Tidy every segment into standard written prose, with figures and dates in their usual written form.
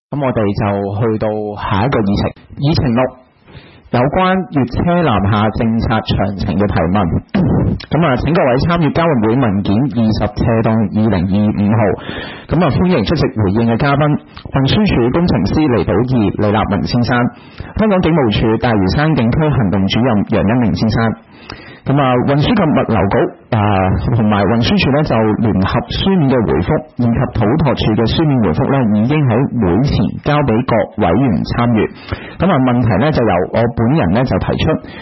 咁我哋就去到下一個議程，議程6有關粵車南下政策詳情嘅提問。咁請各位參與交運會文件20斜槓2025號，咁歡迎出席回應嘅嘉賓，運輸署工程師黎寶義李立文先生，香港警務處大嶼山警區行動主任楊一鳴先生。咁運輸及物流局同埋運輸署咧就聯合書面嘅回覆以及土拓署嘅書面回覆咧，已經喺會前交俾各委員參與。咁問題咧就由我本人咧就提出，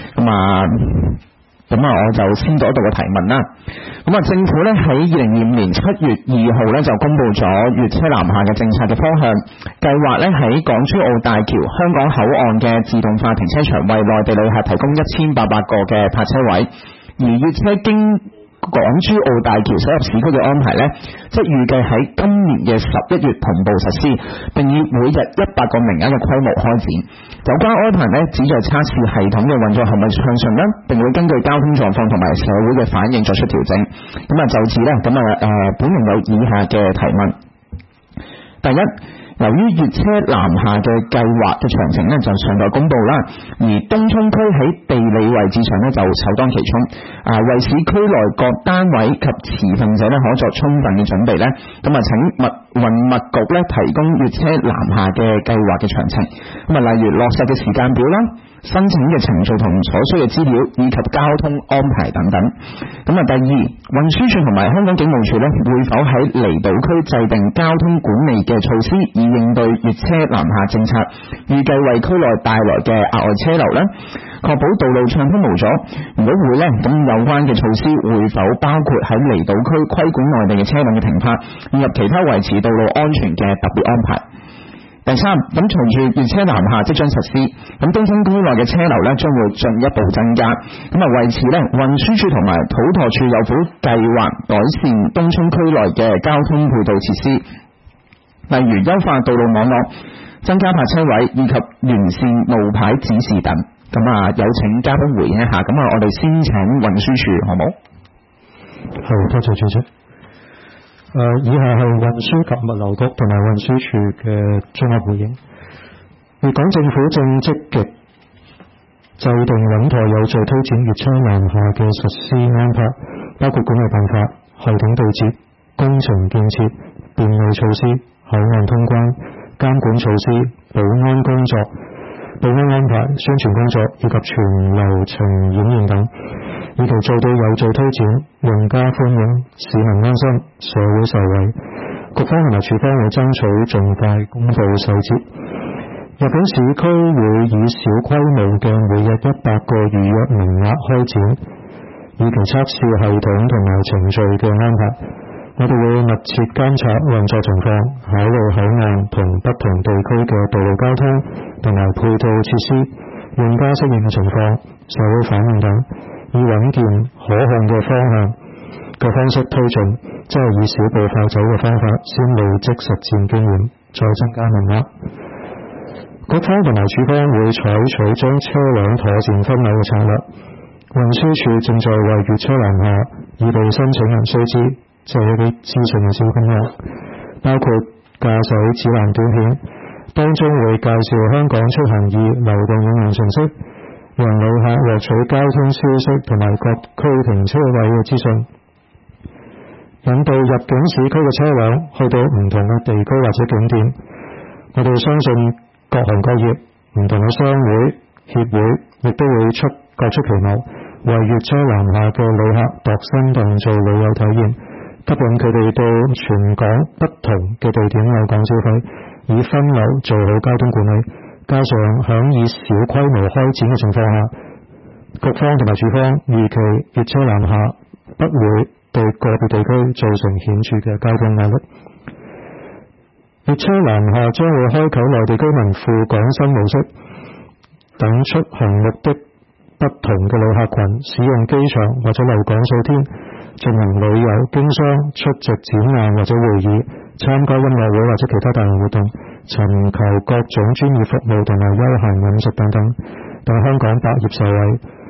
咁我就先讀一讀個提問啦。咁政府咧喺2025年7月2號咧就公布咗粵車南下嘅政策嘅方向，計劃咧喺港珠澳大橋香港口岸嘅自動化停車場為內地旅客提供1800個嘅泊車位，而粵車經港珠澳大橋駛入市區嘅安排呢，即預計喺今年嘅11月同步實施，並以每日100個名額嘅規模開展。有關安排呢，旨在測試系統嘅運作係咪暢順呢，並會根據交通狀況同埋社會嘅反應作出調整。就此呢，本人有以下嘅提問。第一，由於粵車南下嘅計劃嘅詳情呢就尚待公布啦，而東涌區喺地理位置上呢就首當其衝，為使區內各單位及持份者呢可作充分嘅準備呢，請運物局呢提供粵車南下嘅計劃嘅詳情，例如落實嘅時間表啦、申請嘅程序同所需嘅資料以及交通安排等等。第二，運輸署同埋香港警務處呢會否喺離島區制定交通管理嘅措施，以應對粵車南下政策預計為區內帶來嘅額外車流呢？確保道路暢通無阻。如果會呢，咁有關嘅措施會否包括喺離島區規管內地嘅車輛嘅停泊，以及其他維持道路安全嘅特別安排？第三，隨住粵車南下即將實施，東涌區內嘅車流呢將會進一步增加。為此呢，運輸署同埋土拓署有否計劃改善東涌區內嘅交通配套設施，例如優化道路網絡、增加泊車位以及完善路牌指示等。有請嘉賓回應一下。我哋先請運輸署，好冇？ 好，多謝主席。以下係運輸及物流局同埋運輸署嘅綜合回應。粵港政府正積極制定穩妥有序推展粵車南下嘅實施安排，包括管理辦法、系統對接、工程建設、便利措施、口岸通關、監管措施、保安工作、保安安排、宣傳工作以及全流程演練等，以期做到有序推展，用家歡迎，市民安心，社會受惠。局方同埋署方會爭取盡快公布細節。入境市區會以小規模嘅每日100個預約名額開展，以期測試系統同埋程序嘅安排。我哋會密切監察運作情況，考慮口岸同不同地區嘅道路交通同埋配套設施、用家適應嘅情況、社會反應等，以穩健可控嘅方式推進，即係以小步快走嘅方法，先累積實戰經驗，再增加名額。局方同埋署方會採取將車輛妥善分流嘅策略。運輸署正在為粵車南下以備申請人須知，即係一啲資訊嘅小功能，包括駕駛指南短片，當中會介紹香港出行易流動應用程式，讓旅客獲取交通消息同埋各區停車位嘅資訊，引導入境市區嘅車輛去到唔同嘅地區或者景點。我哋相信各行各業、唔同嘅商會、協會亦都會各出奇謀，為粵車南下嘅旅客度身訂造旅遊體驗，吸引佢哋到全港不同嘅地點有港消費，以分流做好交通管理。加上響以小規模開展嘅情況下，局方同埋署方預期粵車南下不會對個別地區造成顯著嘅交通壓力。粵車南下將會開啟內地居民赴港新模式，等出行目的不同嘅旅客群使用機場或者留港數天，進行旅遊、經商、出席展覽或者會議，參加音樂會或者其他大型活動，尋求各種專業服務同埋休閒飲食等等，等香港百業受惠。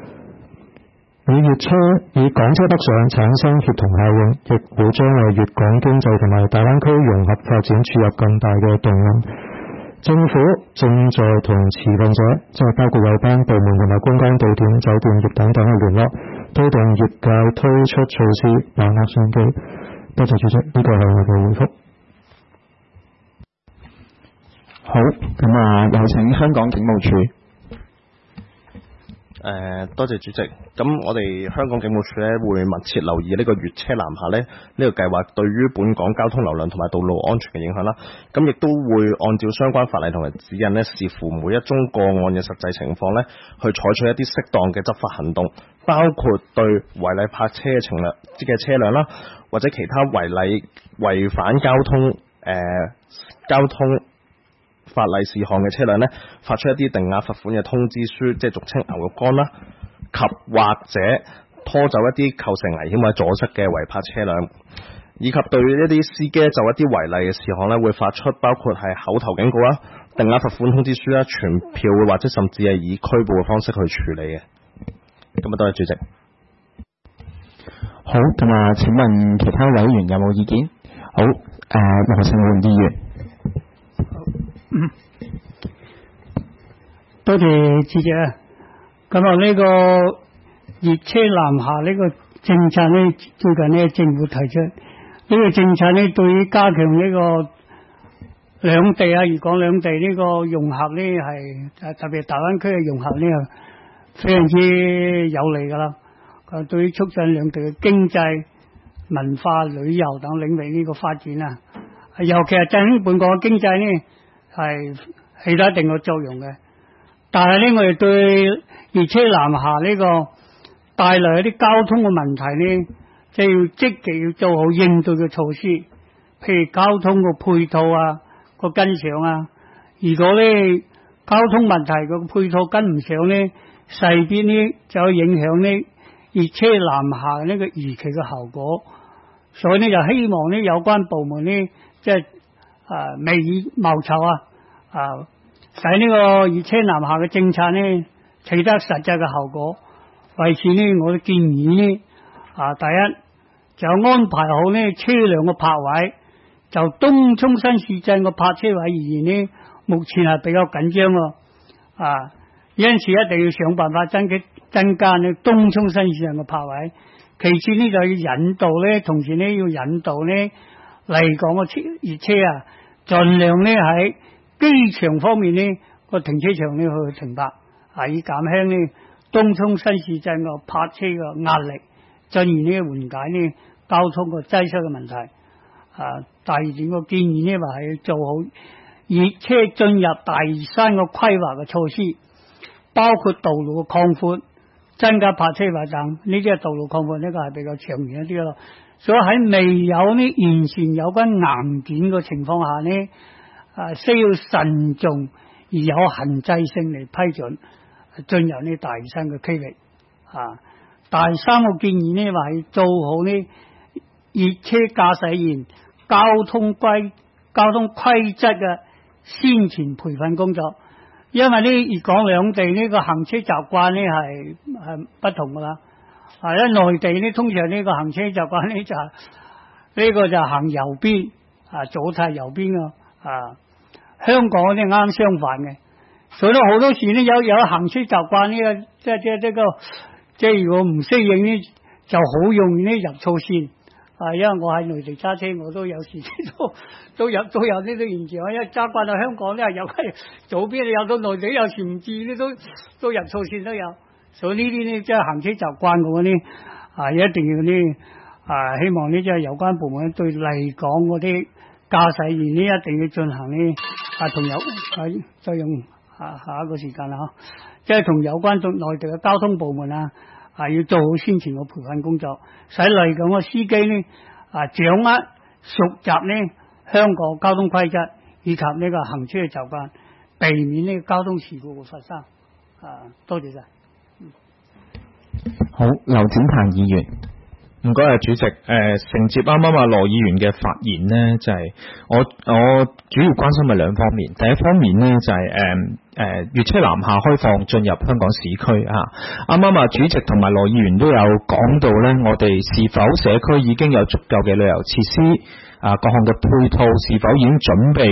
以港車北上產生協同效應，亦會將為粵港經濟同埋大灣區融合發展注入更大嘅動能。 政府正在同持份者，即係包括有關部門同埋觀光地點、酒店業等等嘅聯絡，推動業界推出措施，把握商機。多謝主席，呢個係我嘅回覆。 好，咁有請香港警務處。 多謝主席。咁我哋香港警務處咧會密切留意呢個粵車南下咧呢個計劃對於本港交通流量同埋道路安全嘅影響啦。咁亦都會按照相關法例同埋指引咧，視乎每一宗個案嘅實際情況咧，去採取一啲適當嘅執法行動，包括對違例泊車嘅車輛啦，或者其他違反交通法例事項嘅車輛呢，發出一啲定額罰款嘅通知書，即係俗稱牛肉乾啦，及或者拖走一啲構成危險或者阻塞嘅違泊車輛，以及對一啲司機就一啲違例嘅事項呢，會發出包括係口頭警告啦、定額罰款通知書啦、傳票或者甚至係以拘捕嘅方式去處理嘅。咁多謝主席。 好，咁請問其他委員有冇意見？好，羅勝滿議員。 多謝主席啊！咁呢個粵車南下呢個政策呢，最近呢政府提出呢個政策呢，對於加強呢個兩地啊，粵港兩地呢個融合呢，係特別大灣區嘅融合呢，係非常之有利噶啦。對於促進兩地嘅經濟、文化、旅遊等領域呢個發展啊，尤其係振興本港嘅經濟呢，係起到一定嘅作用嘅。但係呢，我哋對粵車南下呢個帶來一啲交通嘅問題呢，就要積極要做好應對嘅措施，譬如交通個配套啊，個跟上啊。如果呢交通問題個配套跟唔上呢，勢必呢就有影響呢粵車南下呢個預期嘅效果。所以呢，就希望呢有關部門呢，即係未雨綢繆使呢個粵車南下嘅政策呢取得實際嘅效果。為此呢，我都建議呢，第一就安排好呢車輛嘅泊位。就東涌新市鎮嘅泊車位而言呢，目前係比較緊張喎。因此一定要想辦法增加呢東涌新市鎮嘅泊位。其次呢，就要引導呢，同時呢要引導呢嚟港嘅粵車盡量呢喺機場方面呢個停車場呢去停泊，以減輕呢東涌新市鎮個泊車嘅壓力，進而呢緩解呢交通個擠塞嘅問題。第二點個建議呢，話係做好粵車進入大嶼山嘅規劃嘅措施，包括道路嘅擴闊、增加泊車位等。呢啲係道路擴闊，呢個係比較長遠一啲咯。所以喺未有呢完善有關硬件嘅情況下呢，需要慎重而有限制性嚟批准進入呢大嶼山嘅區域。第三個建議呢，話係做好呢粵車駕駛員交通規則嘅宣傳培訓工作，因為呢粵港兩地呢個行車習慣呢係不同噶啦。喺內地呢，通常呢個行車習慣呢就呢個就行右邊，左軚右邊香港呢啱相反嘅，所以好多時呢有行車習慣呢個即係如果唔適應呢，就好容易呢入錯線。因為我喺內地揸車，我都有時都有呢啲現象。因為揸慣到香港呢，有左邊，有到內地有時唔知呢都入錯線都有。所以呢啲呢，即係行車習慣嘅呢，一定要呢，希望呢即係有關部門對嚟港嗰啲駕駛員呢，一定要進行呢，同有再用下一個時間啦，即係同有關內地嘅交通部門要做好宣傳嘅培訓工作，使嚟港嘅司機呢掌握熟習呢香港交通規則以及呢個行車嘅習慣，避免呢個交通事故嘅發生。多謝晒。 好，劉展鵬議員。 唔該啊，主席。承接啱啱羅議員嘅發言呢，就係我主要關心嘅兩方面。第一方面呢，就係粵車南下開放進入香港市區啱啱主席同埋羅議員都有講到呢，我哋是否社區已經有足夠嘅旅遊設施，各項嘅配套是否已經準備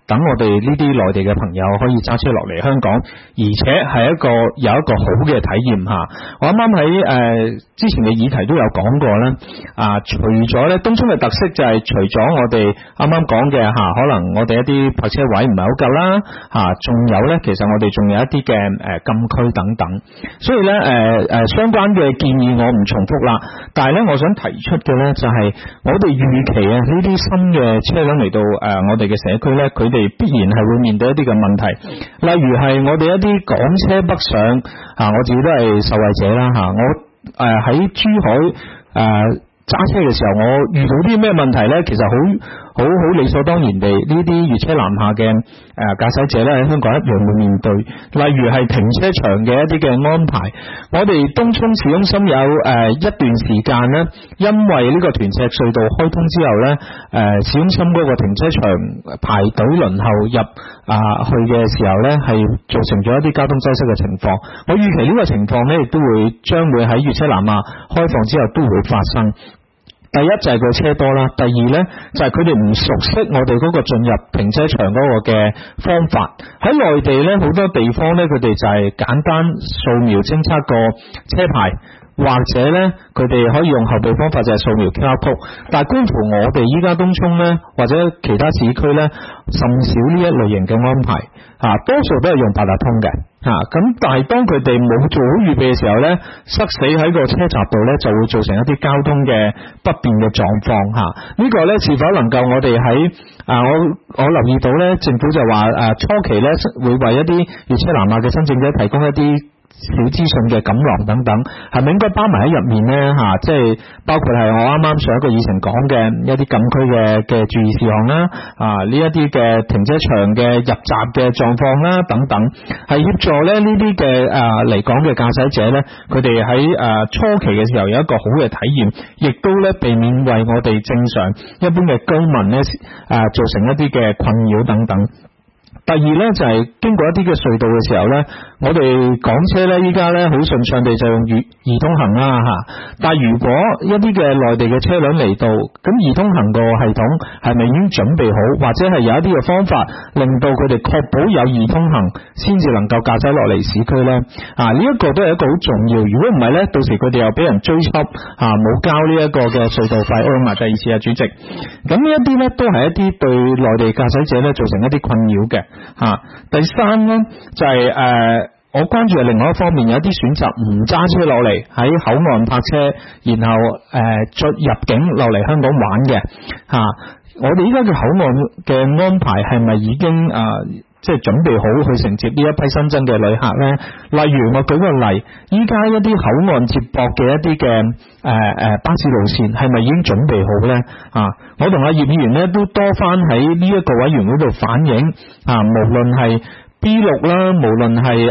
等我哋呢啲內地嘅朋友可以揸車落嚟香港，而且係有一個好嘅體驗吓。我啱啱喺之前嘅議題都有講過啦。除咗咧東涌嘅特色就係除咗我哋啱啱講嘅吓，可能我哋一啲泊車位唔係好夠啦吓，仲有咧其實我哋仲有一啲嘅禁區等等。所以咧相關嘅建議我唔重複啦，但係咧我想提出嘅咧就係我哋預期啊呢啲新嘅車輛嚟到我哋嘅社區咧，佢哋必然係會面對一啲嘅問題，例如係我哋一啲港車北上我自己都係受惠者啦我喺珠海揸車嘅時候，我遇到啲咩問題呢？其實好理所當然地，呢啲粵車南下嘅駕駛者咧喺香港一樣會面對。例如係停車場嘅一啲嘅安排，我哋東涌市中心有一段時間呢，因為呢個屯赤隧道開通之後呢，市中心嗰個停車場排隊輪候入去嘅時候呢，係造成咗一啲交通擠塞嘅情況。我預期呢個情況呢，亦都將會喺粵車南下開放之後都會發生。第一就係佢車多啦，第二呢就係佢哋唔熟悉我哋嗰個進入停車場嗰個嘅方法。喺內地呢，好多地方呢，佢哋就係簡單掃描偵測個車牌，或者呢佢哋可以用後備方法就係掃描 QR code。但係觀乎我哋依家東涌呢，或者其他市區呢，甚少呢一類型嘅安排多數都係用八達通嘅咁但係當佢哋冇做好預備嘅時候呢，塞死喺個車閘度呢，就會造成一啲交通嘅不便嘅狀況呢個呢，是否能夠我哋喺我留意到呢，政府就話初期呢會為一啲粵車南下嘅申請者提供一啲小資訊嘅錦囊等等，係咪應該包埋喺入面呢？即係包括係我啱啱上一個議程講嘅一啲禁區嘅注意事項啦，呢一啲嘅停車場嘅入閘嘅狀況啦等等，係協助咧呢啲嘅嚟講嘅駕駛者呢，佢哋喺初期嘅時候有一個好嘅體驗，亦都咧避免為我哋正常一般嘅居民呢造成一啲嘅困擾等等。第二呢，就係經過一啲嘅隧道嘅時候呢，我哋港車呢依家呢好順暢地就用易通行啦但係如果一啲嘅內地嘅車輛嚟到，咁易通行個系統係咪已經準備好，或者係有一啲嘅方法令到佢哋確保有易通行先至能夠駕駛落嚟市區呢？呢一個都係一個好重要。如果唔係呢，到時佢哋又俾人追緝冇交呢一個嘅隧道費。我用埋第二次主席，咁呢一啲呢都係一啲對內地駕駛者呢造成一啲困擾嘅。第三呢，就係我關注嘅另外一方面，有一啲選擇唔揸車落嚟喺口岸泊車，然後入境落嚟香港玩嘅我哋依家嘅口岸嘅安排係咪已經即係準備好去承接呢一批新增嘅旅客呢？例如我舉個例，依家一啲口岸接駁嘅一啲嘅巴士路線係咪已經準備好呢？我同阿葉議員呢都多番喺呢一個委員會度反映無論係 B6 啦，無論係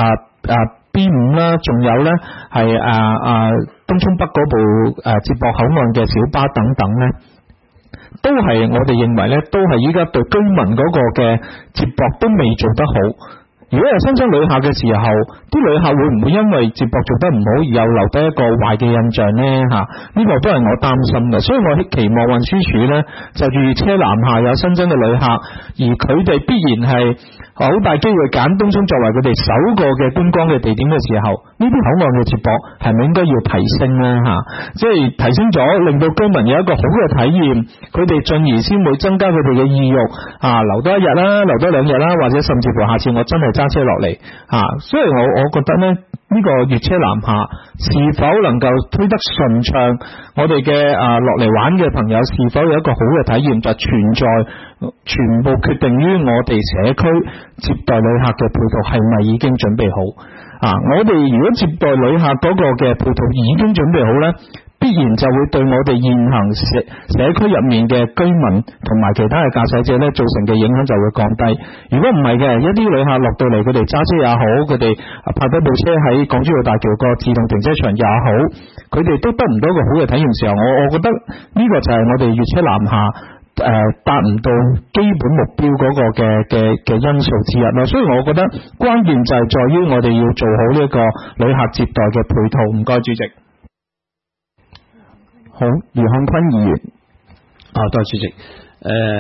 B5 啦，仲有呢係東涌北嗰部接駁口岸嘅小巴等等呢，都係我哋認為呢，都係依家對居民嗰個嘅接駁都未做得好。如果有新增旅客嘅時候，啲旅客會唔會因為接駁做得唔好而又留低一個壞嘅印象呢？呢個都係我擔心嘅，所以我期望運輸署呢，就住粵車南下有新增嘅旅客，而佢哋必然係好大機會揀東涌作為佢哋首個嘅觀光嘅地點嘅時候，呢啲口岸嘅接駁係咪應該要提升呢？即係提升咗，令到居民有一個好嘅體驗，佢哋進而先會增加佢哋嘅意欲留多一日啦，留多2日啦，或者甚至乎下次我真係揸車落嚟所以我覺得呢個粵車南下是否能夠推得順暢，我哋嘅落嚟玩嘅朋友是否有一個好嘅體驗，就全部決定於我哋社區接待旅客嘅配套係咪已經準備好我哋如果接待旅客嗰個嘅配套已經準備好呢，必然就會對我哋現行社區入面嘅居民同埋其他嘅駕駛者呢造成嘅影響就會降低。如果唔係嘅，一啲旅客落到嚟，佢哋揸車也好，佢哋泊低部車喺港珠澳大橋個自動停車場也好，佢哋都得唔到一個好嘅體驗時候，我覺得呢個就係我哋粵車南下達唔到基本目標嗰個嘅因素之一咯。所以我覺得關鍵就係在於我哋要做好呢一個旅客接待嘅配套。唔該主席。 好，余漢坤議員。 多謝主席。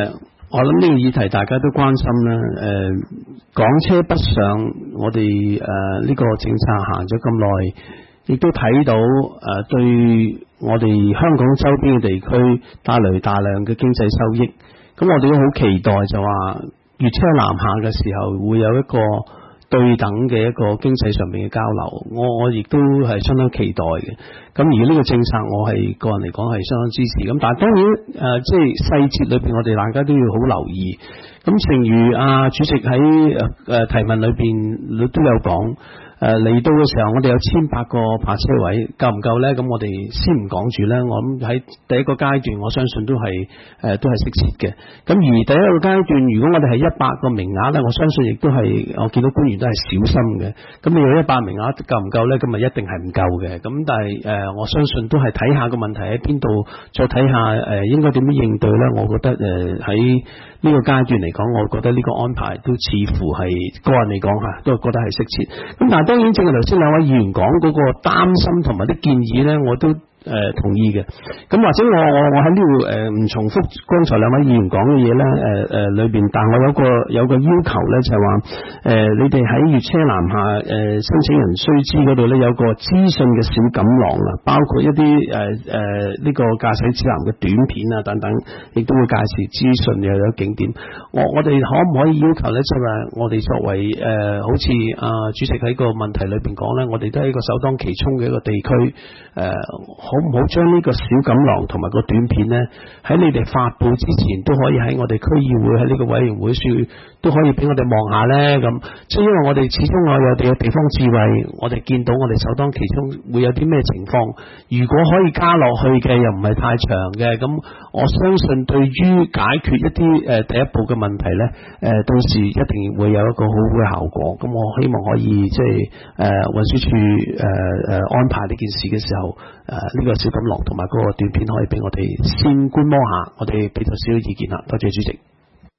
我諗呢個議題大家都關心啦。港車北上，我哋呢個政策行咗咁耐，亦都睇到對我哋香港周邊嘅地區帶來大量嘅經濟收益。咁我哋都好期待就話粵車南下嘅時候會有一個對等嘅一個經濟上面嘅交流，我亦都係相當期待嘅。咁而呢個政策我係個人嚟講係相當支持。咁但係當然即係細節裏邊我哋大家都要好留意。咁正如主席喺提問裏邊都有講。嚟到嘅時候，我哋有1800個泊車位，夠唔夠呢？咁我哋先唔講住呢。我諗喺第一個階段，我相信都係適切嘅。咁而第一個階段，如果我哋係100個名額呢，我相信亦都係我見到官員都係小心嘅。咁你有100名額夠唔夠呢？咁咪一定係唔夠嘅。咁但係我相信都係睇下個問題喺邊度，再睇下應該點樣應對呢。我覺得喺呢個階段嚟講，我覺得呢個安排都似乎係個人嚟講嚇，都覺得係適切。咁但係當然，正如頭先兩位議員講嗰個擔心同埋啲建議呢，我都同意嘅。咁或者我喺呢度唔重複剛才兩位議員講嘅嘢呢，裏邊，但我有個要求呢，就係話你哋喺粵車南下申請人須知嗰度呢，有個資訊嘅小錦囊啦，包括一啲呢個駕駛指南嘅短片啊等等，亦都會介紹資訊又有景點。我哋可唔可以要求呢？就係我哋作為好似主席喺個問題裏邊講呢，我哋都係一個首當其衝嘅一個地區，好唔好將呢個小錦囊同埋個短片呢，喺你哋發布之前都可以喺我哋區議會喺呢個委員會處都可以俾我哋望下呢？咁即係因為我哋始終我有地方智慧，我哋見到我哋首當其衝會有啲咩情況，如果可以加落去嘅又唔係太長嘅，咁我相信對於解決一啲第一步嘅問題呢，到時一定會有一個好好嘅效果。咁我希望可以即係運輸署安排呢件事嘅時候，呢個小錦囊同埋嗰個短片可以俾我哋先觀摩下，我哋俾咗少少意見啦。多謝主席。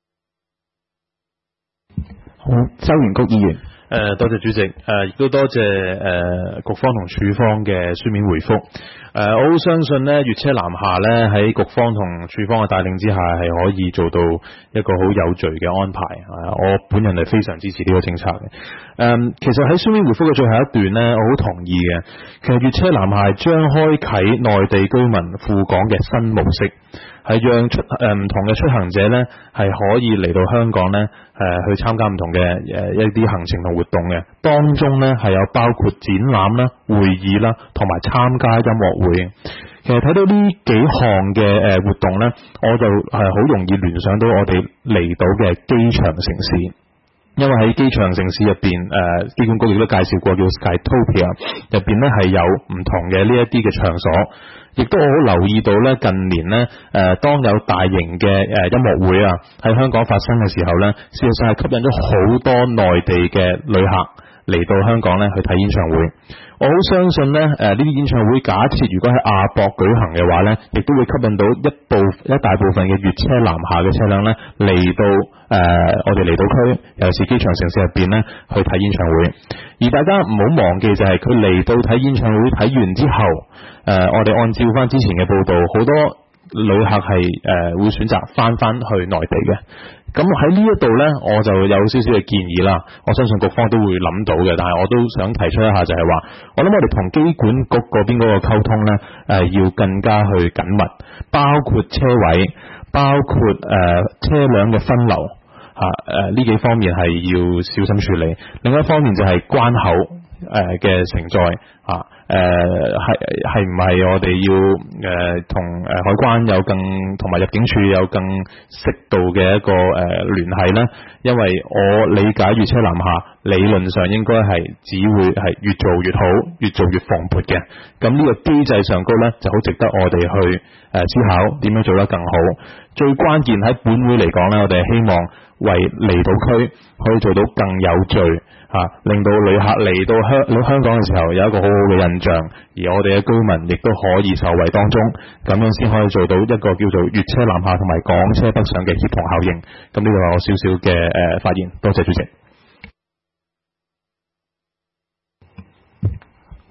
好，周元谷議員。 多謝主席，亦都多謝局方同署方嘅書面回覆。我好相信呢粵車南下呢喺局方同署方嘅帶領之下，係可以做到一個好有序嘅安排。我本人係非常支持呢個政策嘅。其實喺書面回覆嘅最後一段呢，我好同意嘅。其實粵車南下將開啟內地居民赴港嘅新模式，係讓唔同嘅出行者呢係可以嚟到香港呢去參加唔同嘅一啲行程同活動嘅，當中呢係有包括展覽啦、會議啦，同埋參加音樂會。其實睇到呢幾項嘅活動呢，我就係好容易聯想到我哋嚟到嘅機場城市。因為喺機場城市入邊，機管局亦都介紹過叫 Skytopia， 入邊呢係有唔同嘅呢一啲嘅場所，亦都好留意到呢近年呢，當有大型嘅音樂會啊喺香港發生嘅時候呢，事實上係吸引咗好多內地嘅旅客嚟到香港呢去睇演唱會。我好相信呢，呢啲演唱會假設如果喺亞博舉行嘅話呢，亦都會吸引到一大部分嘅粵車南下嘅車輛呢嚟到我哋離島區，尤其是機場城市入邊呢去睇演唱會。而大家唔好忘記就係佢嚟到睇演唱會睇完之後，我哋按照翻之前嘅報道，好多旅客係會選擇翻去內地嘅。咁喺呢一度呢，我就有少少嘅建議啦。我相信局方都會諗到嘅，但係我都想提出一下，就係話，我諗我哋同機管局嗰邊嗰個溝通呢，要更加去緊密，包括車位，包括車輛嘅分流呢幾方面係要小心處理。另一方面就係關口嘅承載係唔係我哋要同海關有更同埋入境處有更適度嘅一個聯繫呢？因為我理解粵車南下理論上應該係只會係越做越好，越做越蓬勃嘅。咁呢個機制上高呢，就好值得我哋去思考點樣做得更好。最關鍵喺本會嚟講呢，我哋希望為離島區可以做到更有序令到旅客嚟到香港嘅時候有一個好好嘅印象，而我哋嘅居民亦都可以受惠當中，咁樣先可以做到一個叫做粵車南下同埋港車北上嘅協同效應。咁呢個係我少少嘅發言，多謝主席。 好，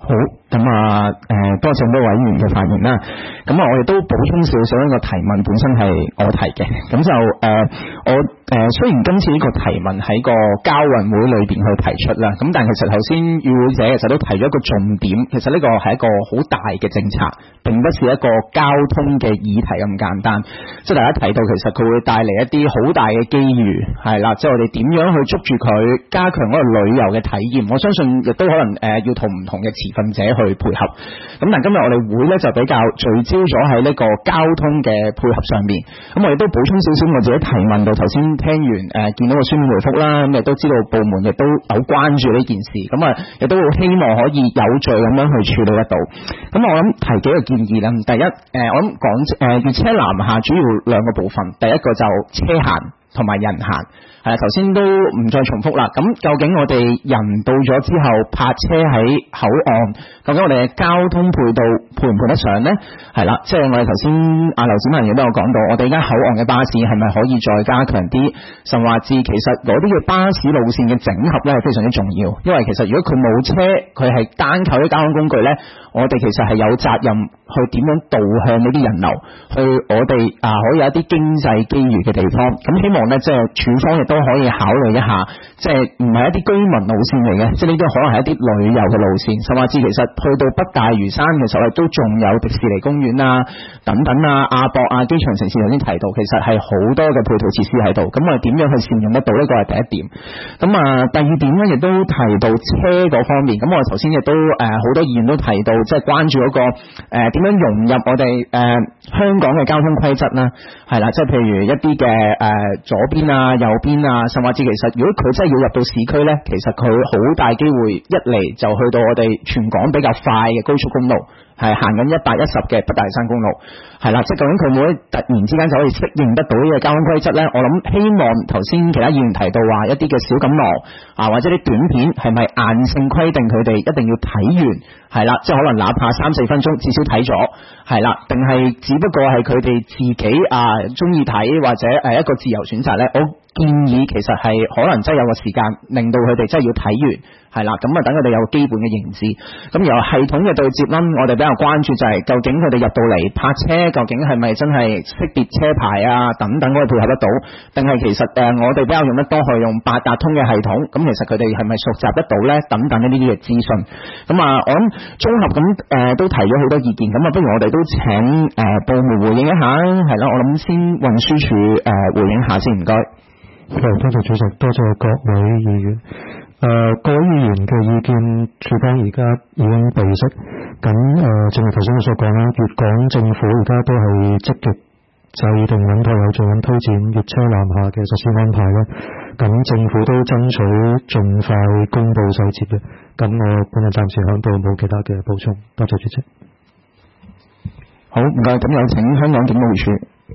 好，咁啊，多謝咁多委員嘅發言啦。咁啊，我亦都補充少少，呢個提問本身係我提嘅。咁就我雖然今次呢個提問喺個交運會裏邊去提出啦，咁但係其實頭先與會者其實都提咗一個重點，其實呢個係一個好大嘅政策，並不是一個交通嘅議題咁簡單。即係大家睇到，其實佢會帶嚟一啲好大嘅機遇，係啦，即係我哋點樣去捉住佢，加強嗰個旅遊嘅體驗。我相信亦都可能要同唔同嘅持份者去配合。咁但係今日我哋會咧就比較聚焦咗喺呢個交通嘅配合上面。咁我亦都補充少少我自己提問到頭先聽完見到個書面回覆啦，咁亦都知道部門亦都有關注呢件事，咁啊亦都希望可以有序咁樣去處理得到。咁我諗提幾個建議啦。第一，我諗講粵車南下主要兩個部分，第一個就車行同埋人行。頭先都唔再重複啦。咁究竟我哋人到咗之後泊車喺口岸，究竟我哋嘅交通配套配唔配得上呢？係啦，即係我哋頭先劉展文亦都有講到，我哋而家口岸嘅巴士係咪可以再加強啲，甚至其實嗰啲嘅巴士路線嘅整合呢係非常之重要。因為其實如果佢冇車，佢係單靠啲交通工具呢，我哋其實係有責任去點樣導向呢啲人流，去我哋可以有一啲經濟機遇嘅地方。咁希望呢，即係署方亦都可以考慮一下，即係唔係一啲居民路線嚟嘅，即係呢啲可能係一啲旅遊嘅路線，甚至其實去到北大嶼山嘅時候都仲有迪士尼公園啊等等啊，亞博啊機場城市頭先提到，其實係好多嘅配套設施喺度。咁我哋點樣去善用得到呢？個係第一點。咁第二點呢，亦都提到車嗰方面。咁我哋頭先亦都好多議員都提到，即係關注嗰個點樣融入我哋香港嘅交通規則啦，係啦，即係譬如一啲嘅左邊啊、右邊啊，甚至其實如果佢真係要入到市區呢，其實佢好大機會一嚟就去到我哋全港比較快嘅高速公路，係行緊110嘅北大嶼山公路，係啦，即係究竟佢會突然之間就可以適應得到呢個交通規則呢？我諗希望頭先其他議員提到話一啲嘅小錦囊或者啲短片係咪硬性規定佢哋一定要睇完？係啦，即係可能哪怕3-4分鐘至少睇咗，係啦，定係只不過係佢哋自己中意睇或者一個自由選擇呢？我建議其實係可能真係有個時間令到佢哋真係要睇完，係啦，咁啊等佢哋有基本嘅認知。咁由系統嘅對接啦，我哋比較關注就係究竟佢哋入到嚟泊車，究竟係咪真係識別車牌等等可以配合得到，定係其實我哋比較用得多去用八達通嘅系統，咁其實佢哋係咪熟習得到呢？等等呢啲嘅資訊。咁我諗綜合咁都提咗好多意見，咁不如我哋都請部門回應一下，係啦，我諗先運輸署回應下先，唔該。 多謝主席，多謝各位議員。各位議員嘅意見，署方而家已經備悉。咁正如頭先我所講啦，粵港政府而家都係積極制定穩妥有序咁推展粵車南下嘅實施安排啦。咁政府都爭取盡快公布細節嘅。咁我本人暫時響度冇其他嘅補充。多謝主席。 好，唔該。咁有請香港警務處。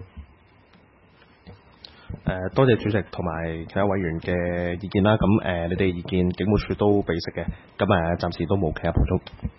多謝主席同埋其他委員嘅意見啦。咁你哋意見警務處都備悉嘅，咁暫時都冇其他補充。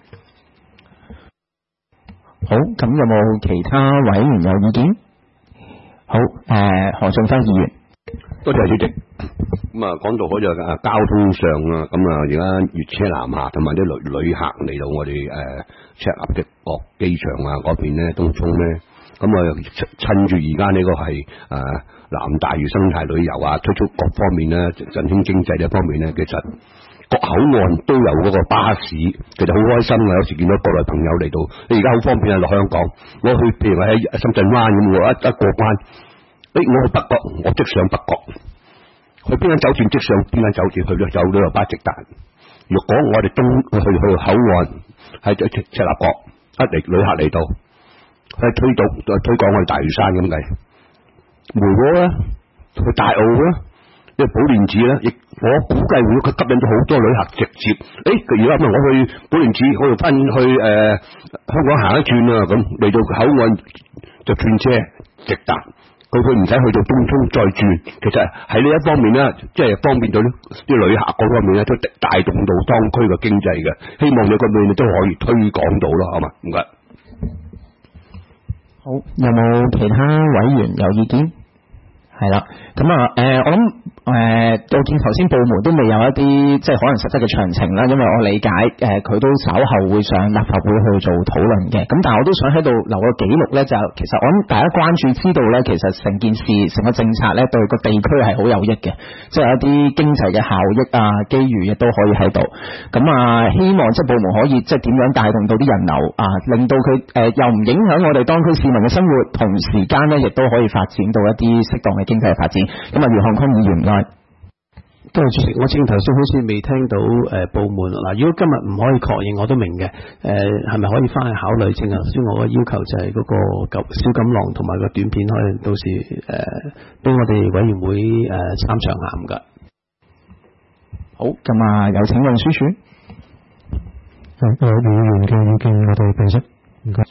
好，咁有冇其他委員有意見？好，何俊輝議員。 多謝主席。咁講到嗰個交通上啊，咁而家粵車南下同埋啲旅客嚟到我哋赤鱲角機場嗰邊咧，東涌咧，咁趁住而家呢個係南大嶼生態旅遊推出各方面咧，振興經濟呢方面咧，其實各口岸都有嗰個巴士，其實好開心啊！有時見到國內朋友嚟到，你而家好方便落香港，我去譬如我喺深圳灣咁，我一過關，我去北角，我即上北角，去邊間酒店即上邊間酒店，去咗有旅遊巴直達。如果我哋去口岸喺赤鱲角，一嚟旅客嚟到，去推廣我哋大嶼山咁計。梅窩啦，去大澳啦，因為寶蓮寺啦，亦我估計會佢吸引咗好多旅客直接。而家我去寶蓮寺，我又翻去香港行一轉啦，咁嚟到口岸就轉車直達，佢唔使去到東涌再轉。其實喺呢一方面咧，即係方便到啲旅客嗰方面咧，都帶動到當區嘅經濟嘅。希望你個面都可以推廣到咯，好嘛？唔該。 好，有冇其他委員有意見？ 係啦，咁啊，我諗我見頭先部門都未有一啲即係可能實質嘅詳情啦，因為我理解佢都稍後會上立法會去做討論嘅。咁但係我都想喺度留個記錄咧，就其實我諗大家關注知道咧，其實成件事成個政策咧對個地區係好有益嘅，即係一啲經濟嘅效益啊、機遇亦都可以喺度。咁啊，希望即係部門可以即係點樣帶動到啲人流啊，令到佢又唔影響我哋當區市民嘅生活，同時間咧亦都可以發展到一啲適當嘅經濟發展。咁啊，姚漢坤議員唔該。 多謝主席，我正頭先好似未聽到部門嗱，如果今日唔可以確認，我都明嘅。係咪可以翻去考慮？正頭先我嘅要求就係嗰個小錦囊同埋個短片，可能到時俾我哋委員會參詳下唔該。 好，咁啊，有請運輸署。 議員嘅意見我哋備悉，唔該。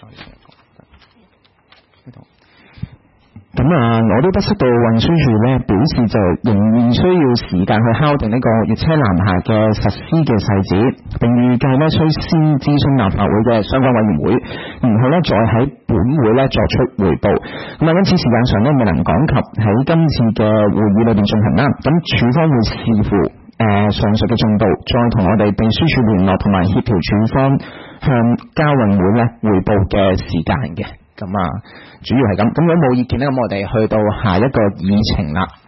咁啊，我都得悉到運輸署咧表示就仍然需要時間去敲定呢個粵車南下嘅實施嘅細節，並預計咧需先諮詢立法會嘅相關委員會，然後咧再喺本會咧作出匯報。咁啊，因此時間上咧未能講及喺今次嘅會議裏邊進行啦。咁署方會視乎上述嘅進度，再同我哋秘書處聯絡同埋協調署方向交運會咧匯報嘅時間嘅。咁啊，主要係咁。咁如果冇意見咧，咁我哋去到下一個議程啦。